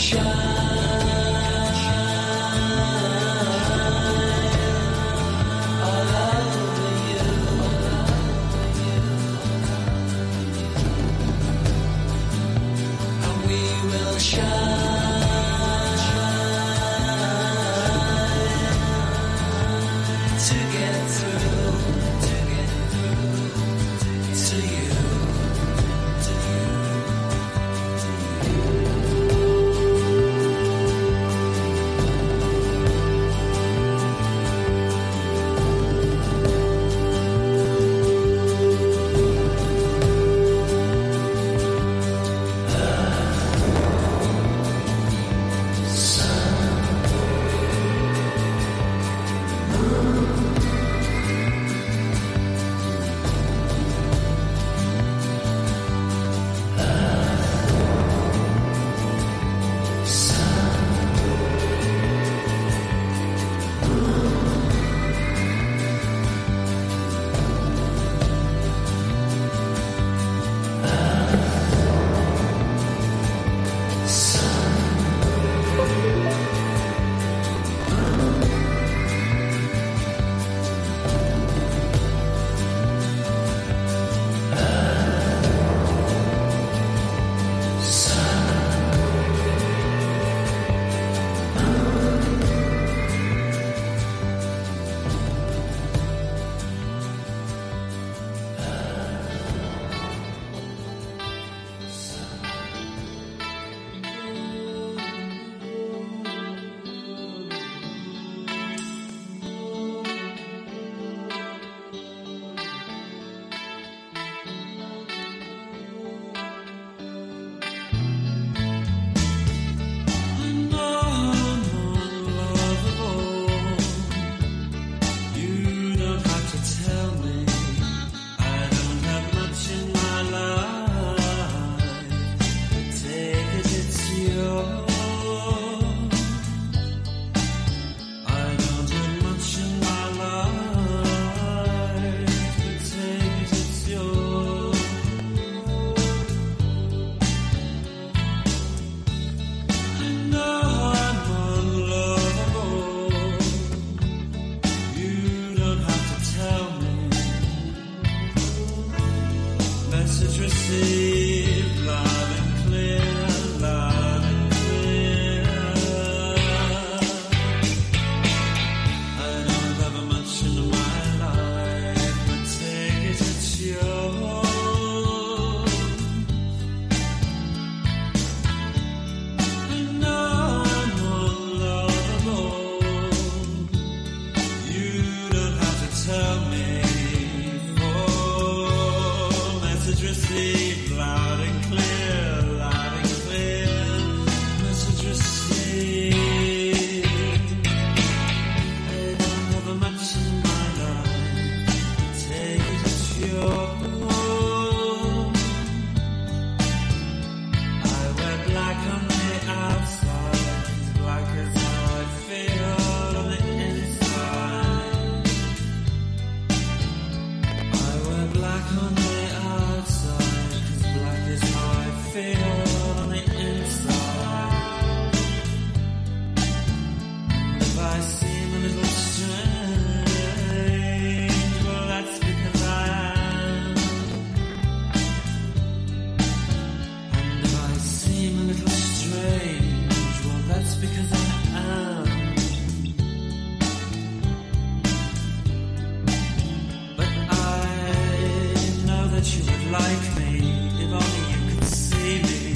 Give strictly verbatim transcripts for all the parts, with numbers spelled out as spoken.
Like me, if only you could see me.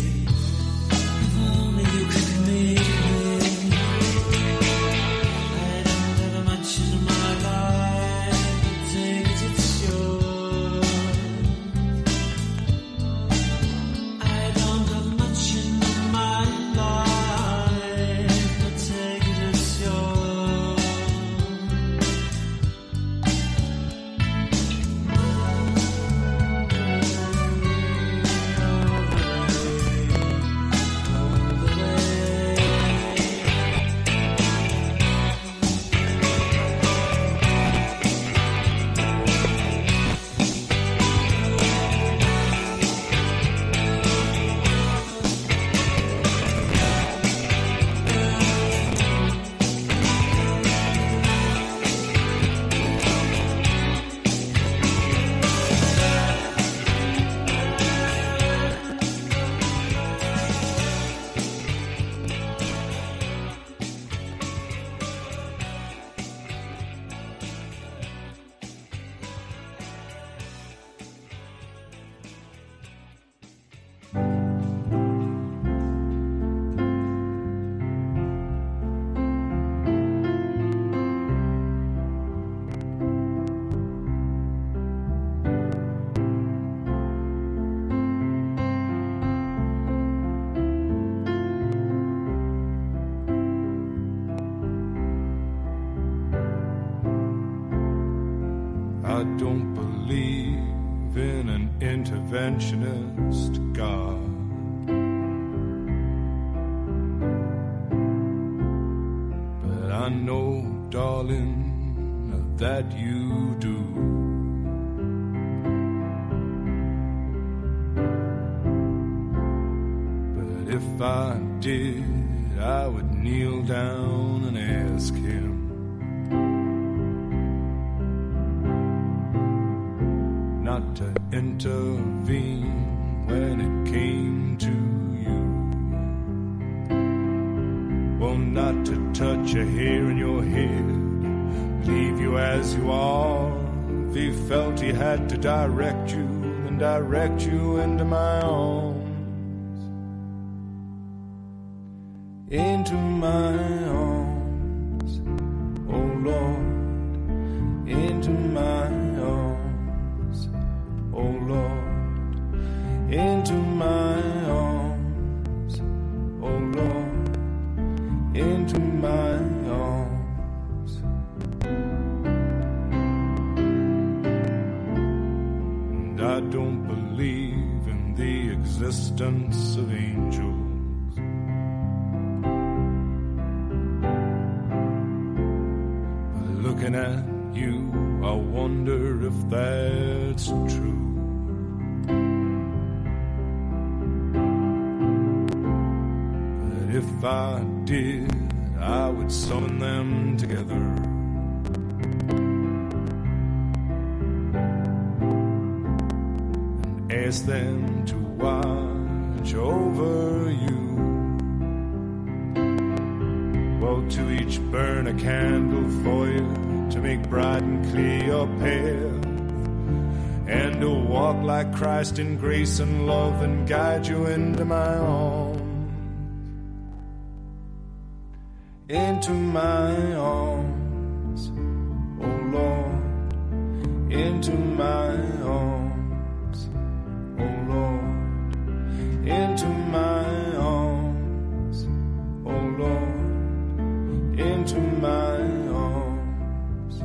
interventionist God. But I know, darling, that you do. But if I did, I would kneel down and ask him not to intervene when it came to you. Well, not to touch a hair in your head, leave you as you are. If he felt he had to direct you, then direct you into my arms. Into my arms, oh Lord, into my arms, oh Lord, into my arms, oh Lord, into my arms. And I don't believe in the existence of angels. Looking at you, I wonder if that's true. But if I did, I would summon them together. And ask them to watch over you. Well, to each burn a candle for you, to make bright and clear your path, and to walk like Christ in grace and love and guide you into my arms. Into my arms, oh Lord, into my arms, oh Lord, into my arms, oh Lord, into my arms.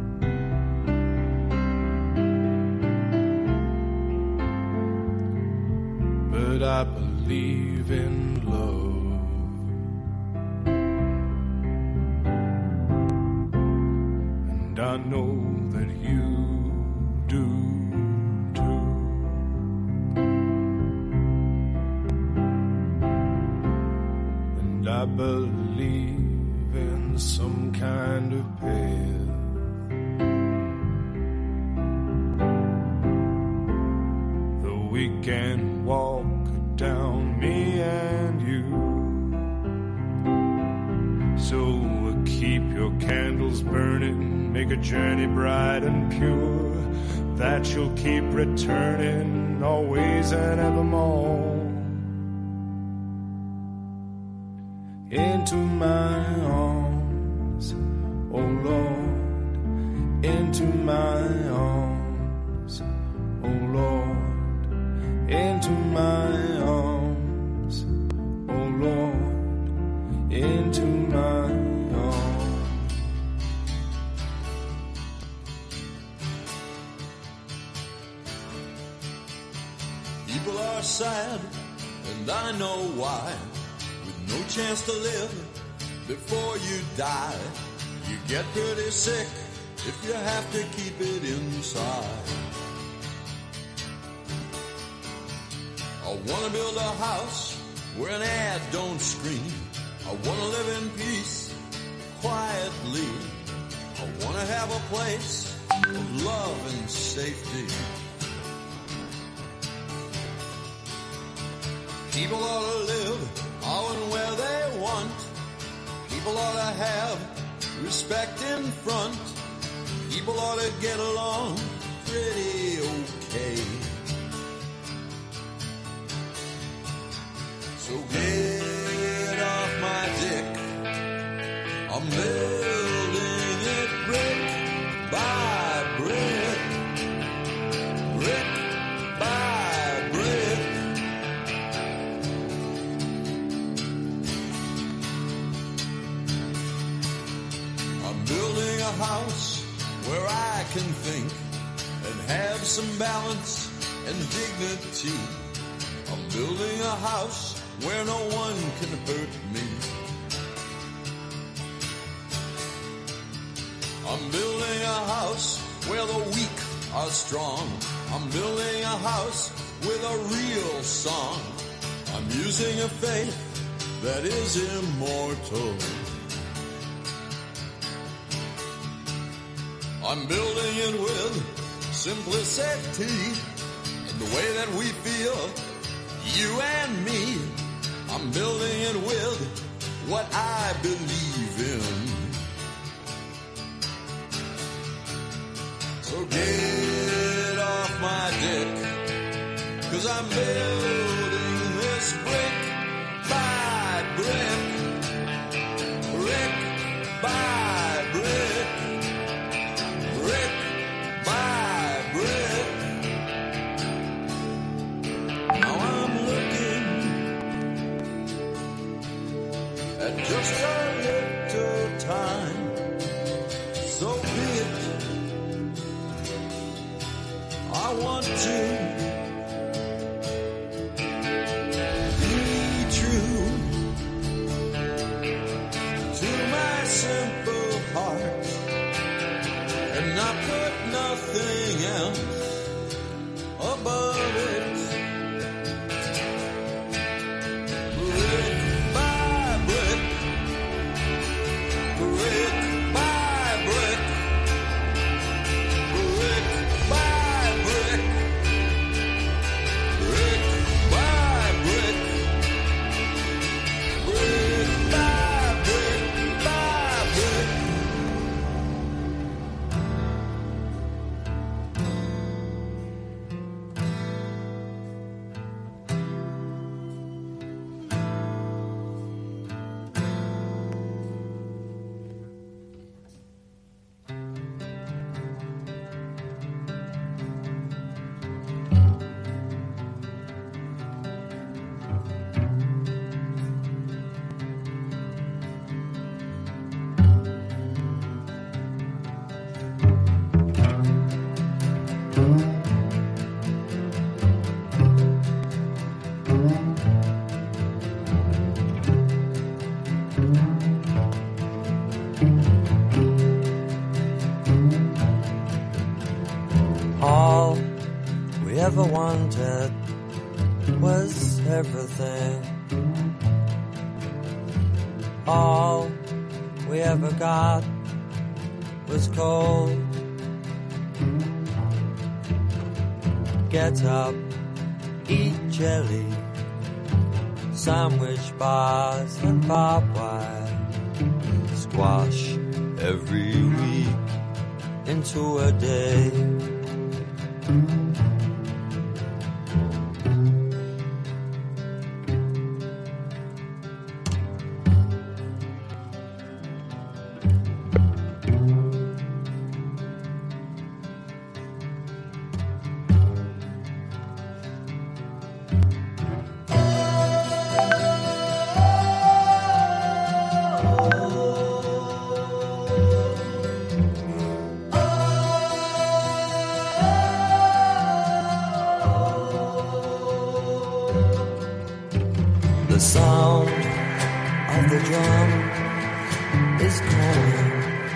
But I believe in love, and I know that you do too. And I believe in some kind of path that we can walk down, me and you. So we'll keep your candles burning, make a journey bright and pure, that you'll keep returning always and evermore. Into my arms, oh Lord, into my arms, oh Lord, into my arms, oh Lord, into my arms. People are sad, and I know why. No chance to live before you die. You get pretty sick if you have to keep it inside. I wanna build a house where an ad don't scream. I wanna live in peace, quietly. I wanna have a place of love and safety. People ought to live how and where they want. People ought to have respect in front. People ought to get along pretty okay. So get off my dick. I'm building it brick by brick. Brick by brick. Building a house where I can think and have some balance and dignity. I'm building a house where no one can hurt me. I'm building a house where the weak are strong. I'm building a house with a real song. I'm using a faith that is immortal. I'm building it with simplicity in the way that we feel, you and me. I'm building it with what I believe in. So get off my dick, 'cause I'm building this brick by brick, brick by brick, brick by brick. Now I'm looking at just a little time, so be it. I want to be true to my simple heart and not put nothing else above it. Brick by brick, brick by brick, brick by brick, brick by brick, brick by brick by brick. All we ever wanted was everything. All we ever got was cold. Get up, eat jelly, sandwich bars and barbed wire. Squash every week into a day. The sound of the drum is calling.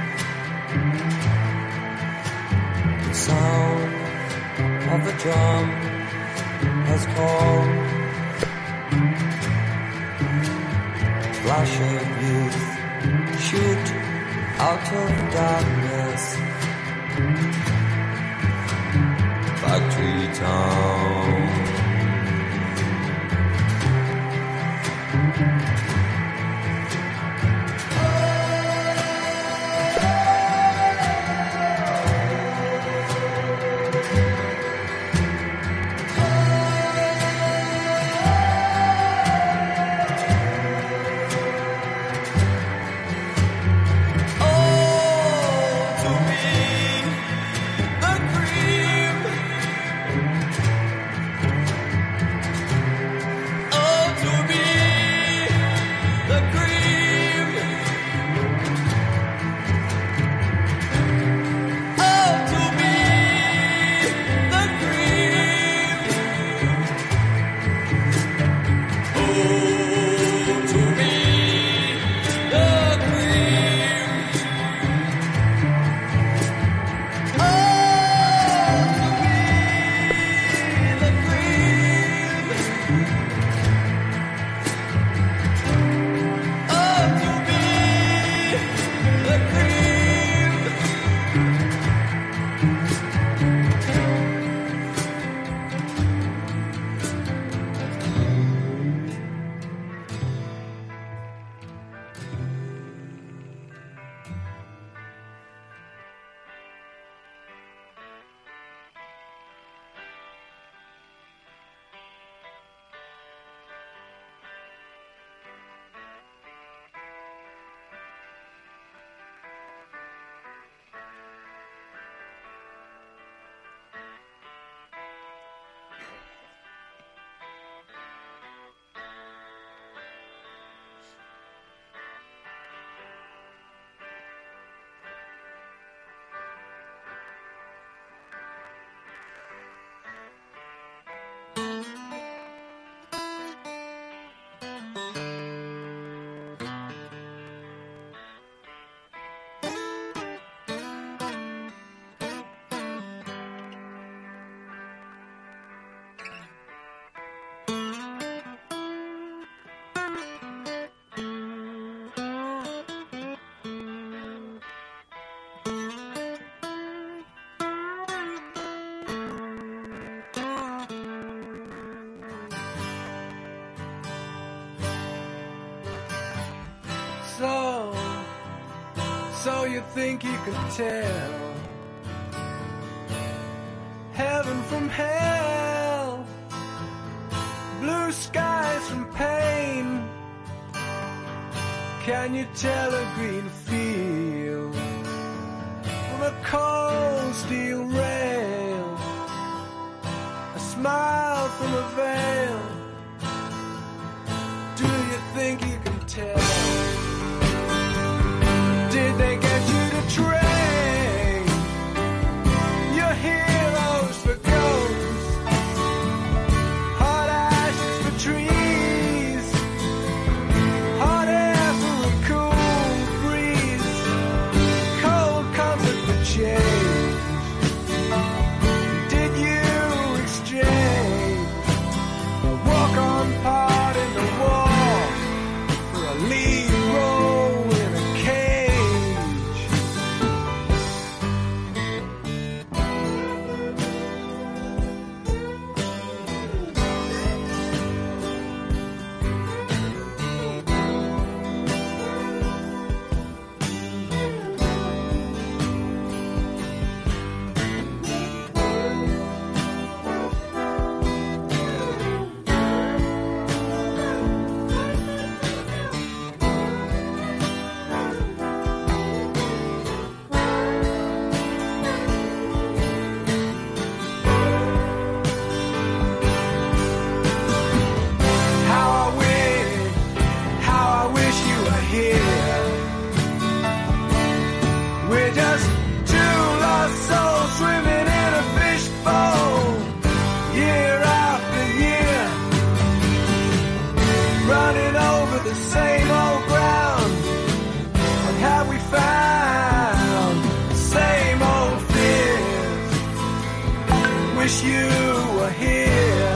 The sound of the drum has called. Flash of youth shoot out of darkness. Factory town. So you think you can tell heaven from hell, blue skies from pain. Can you tell a green field from a cold steel rail, a smile from a veil? Do you think you can tell? Did they get you to trade your heroes for ghosts, hot ashes for trees, hot air for a cool breeze, cold comfort for change? Did you exchange a walk-on part in the wall for a lead role in a cage? How I wish, how I wish you were here. We're just two lost souls swimming in a fishbowl, year after year, running over the same old ground. What have we found? The same old fears. Wish you were here.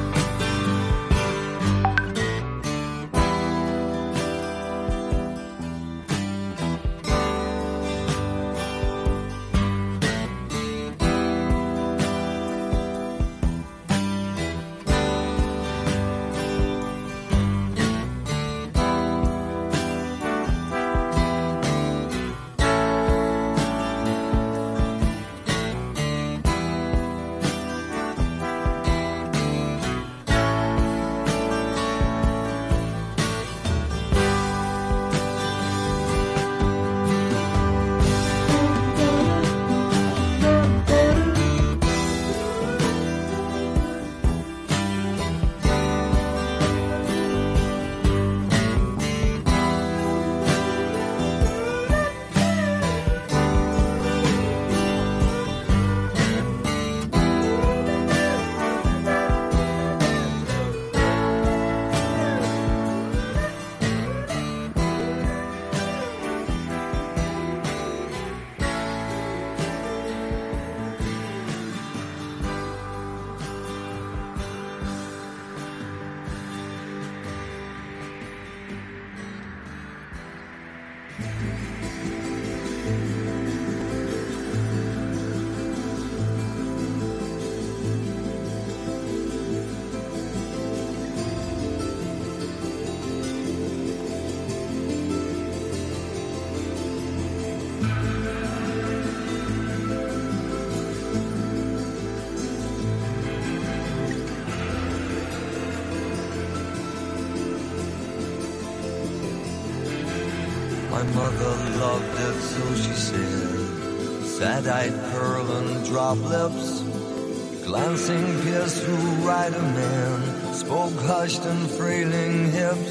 My mother loved it, so she said. Sad-eyed pearl and drop lips, glancing pierced through rider man, spoke hushed and frailing hips.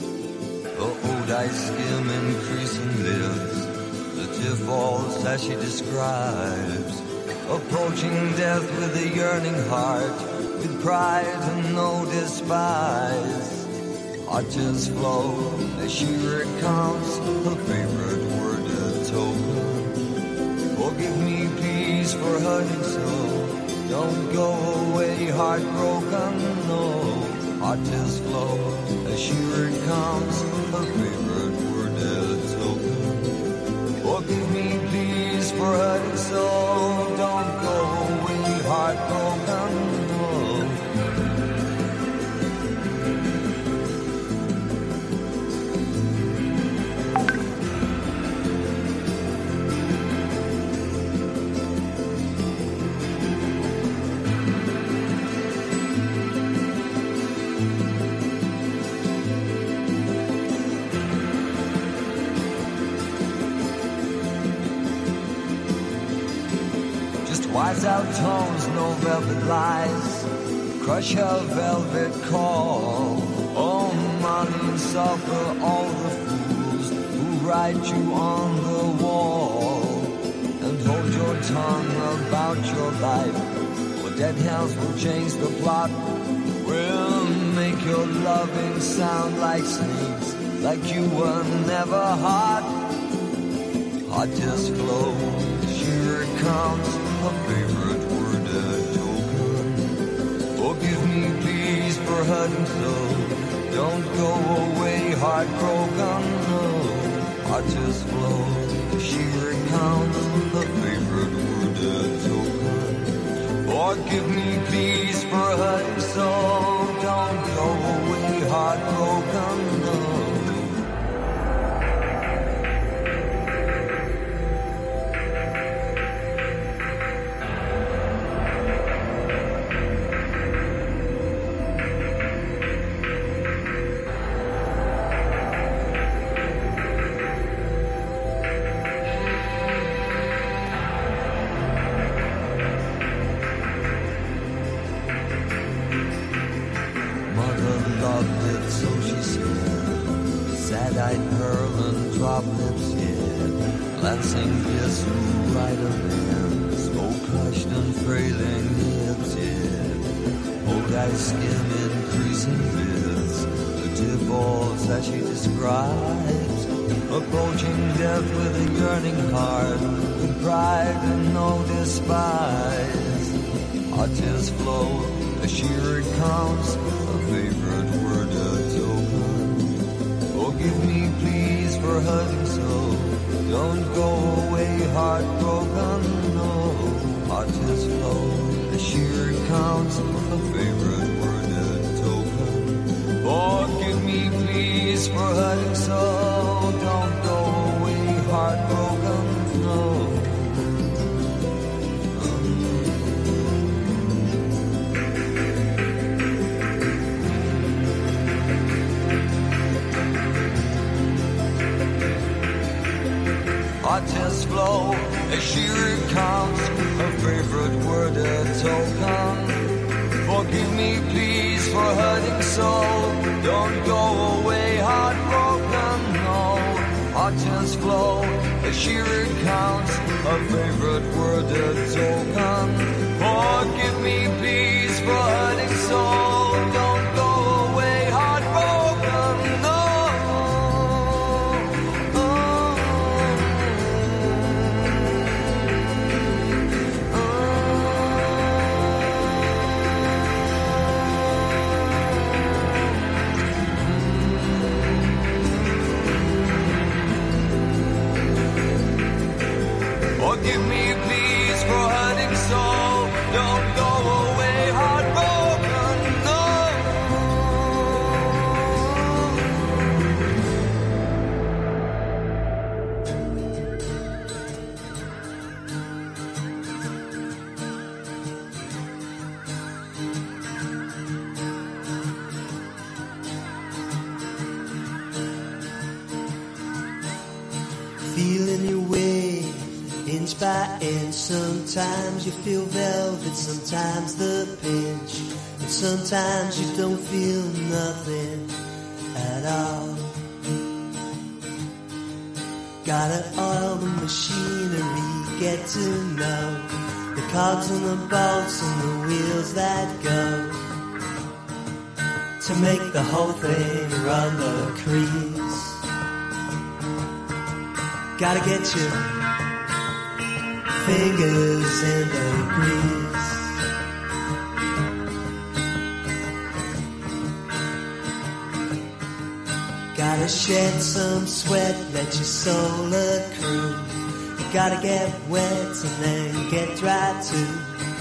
Her old eyes skim increasing lips, the tear falls as she describes, approaching death with a yearning heart, with pride and no despise. Our tears flow as she recounts her favorite worded token. Forgive me, please, for hurting so. Don't go away heartbroken, no. Our tears flow as she recounts her favorite worded token. Forgive me, please, for hurting so. Don't go away heartbroken, no. Slice out tones, no velvet lies, crush her velvet call. Oh, money suffer all the fools who write you on the wall. And hold your tongue about your life, for dead hands will change the plot. Will make your loving sound like snakes, like you were never hot. Hot just flow, here it comes, a favorite word, a token. Forgive me please for hurting so, don't go away heartbroken, no. Hot just flow, here it comes, a favorite word, a token. Forgive me please for hurting so, don't go away heartbroken, no. Glancing kiss who ride a man, smoke hushed and frailing hips, yeah. Old ice skin increasing bits, the divorce that she describes. Approaching death with a yearning heart, with pride and no despise. Our tears flow, as she recounts a favorite word, a token. Forgive me please for hurting so, don't go away heartbroken, no. Our tears flow, as she recounts a favorite word, a token. Forgive me please for hurting so, don't go away heartbroken, no. Our tears flow, as she recounts her favorite word, a token. Forgive me please for hurting so, don't go away heartbroken, no. Our tears flow, as she recounts her favorite word, a token. Forgive me please for hurting so, don't go away heartbroken, no. Forgive me please for hurting so, don't go away heartbroken, no. Feeling your way inch by inch, sometimes you feel velvet, sometimes the pinch, and sometimes you don't feel nothing at all. Gotta oil the machinery, get to know the cogs and the bolts and the wheels that go to make the whole thing run the crease. Gotta get your fingers in the grease. Gotta shed some sweat, let your soul accrue. You gotta get wet and then get dry too.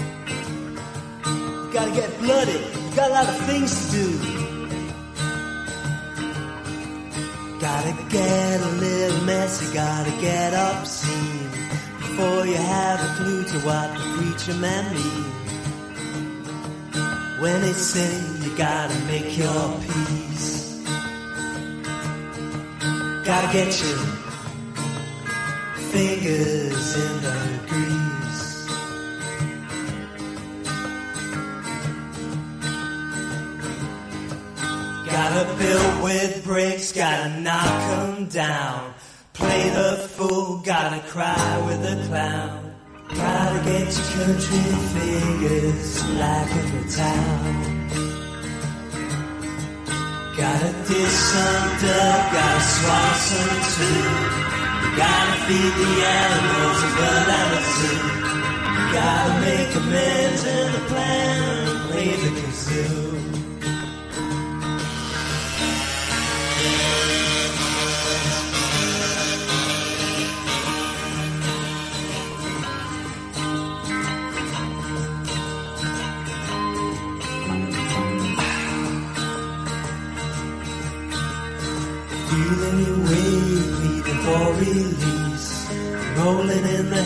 You gotta get bloody, you got a lot of things to do. Gotta get a little messy, gotta get obscene before you have a clue to what the preacher man means. When they sing, you gotta make your peace. Gotta get your fingers in the grease. Gotta build with bricks, gotta knock 'em down. Play the fool, gotta cry with the clown. Gotta get your country figures like in the town. Gotta dish some dirt, gotta swallow some too. You gotta feed the animals and burn down the zoo. You gotta make amends and a plan and play the kazoo. Feeling your way, pleading for release. Rolling in the